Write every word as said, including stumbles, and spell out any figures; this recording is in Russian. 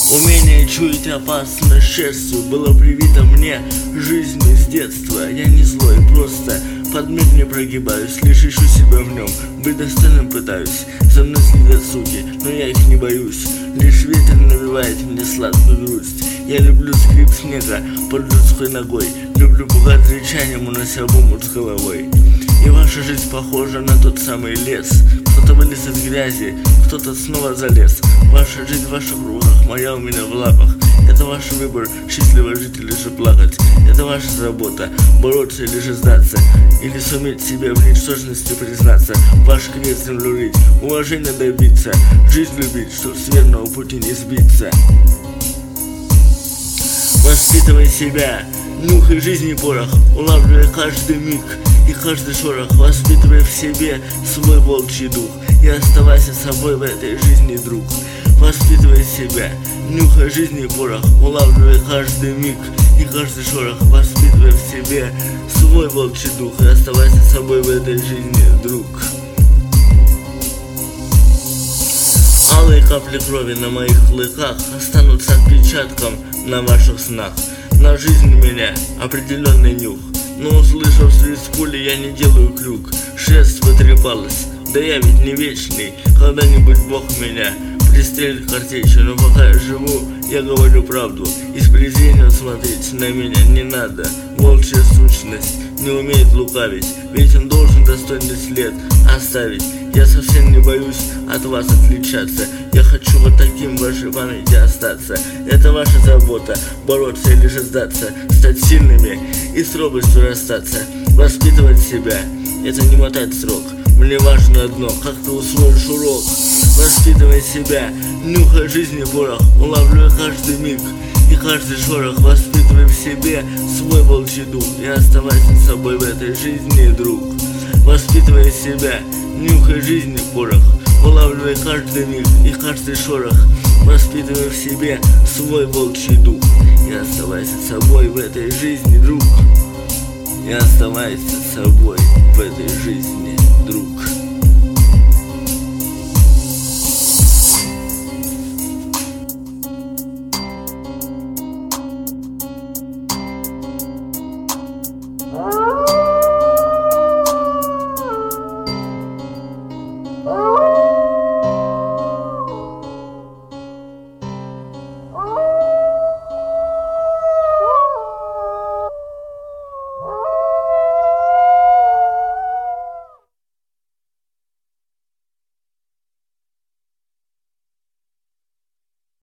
Умение чуять опасность шерстью было привито мне жизнью с детства. Я не злой, просто под мир не прогибаюсь, лишь ищу себя в нем, быть достойным пытаюсь. За мной следят суки, но я их не боюсь, лишь ветер навевает мне сладкую грусть. Я люблю скрип снега под людской ногой, люблю пугать рычанием, унося в омут с головой. И ваша жизнь похожа на тот самый лес. Кто-то вылез из грязи, кто-то снова залез. Ваша жизнь в ваших руках, моя у меня в лапах. Это ваш выбор, счастливо жить или же плакать. Это ваша забота, бороться или же сдаться, или суметь себе в ничтожности признаться. Ваш крест землю рыть, уважения добиться, жизнь любить, чтоб с верного пути не сбиться. Воспитывай себя, нюхай жизни порох, улавливай каждый миг и каждый шорох. Воспитывай в себе свой волчий дух и оставайся собой в этой жизни, друг. Воспитывай себя, нюхай жизни порох, улавливай каждый миг и каждый шорох. Воспитывай в себе свой волчий дух и оставайся собой в этой жизни, друг. Алые капли крови на моих клыках останутся отпечатком на ваших снах. На жизнь у меня определенный нюх, но услышав свист пули, я не делаю крюк. Шерсть потрепалась, да я ведь не вечный, когда-нибудь Бог меня пристрелит картечью. Но пока я живу, я говорю правду, и с презрением смотреть на меня не надо. Волчья сущность не умеет лукавить, ведь он должен достойный след оставить. Я совсем не боюсь от вас отличаться, я хочу вот таким в вашей памяти остаться. Это ваша забота, бороться или же сдаться, стать сильными и с робостью расстаться. Воспитывать себя — это не мотать срок, мне важно одно, как ты усвоишь урок. Воспитывай себя, нюхай жизни порох, улавливай каждый миг и каждый шорох. Воспитывай в себе свой волчий дух и оставайся с собой в этой жизни, друг. Воспитывай себя, нюхай жизни порох, улавливай каждый миг и каждый шорох. Воспитывай в себе свой волчий дух и оставайся собой в этой жизни, друг. И оставайся собой в этой жизни.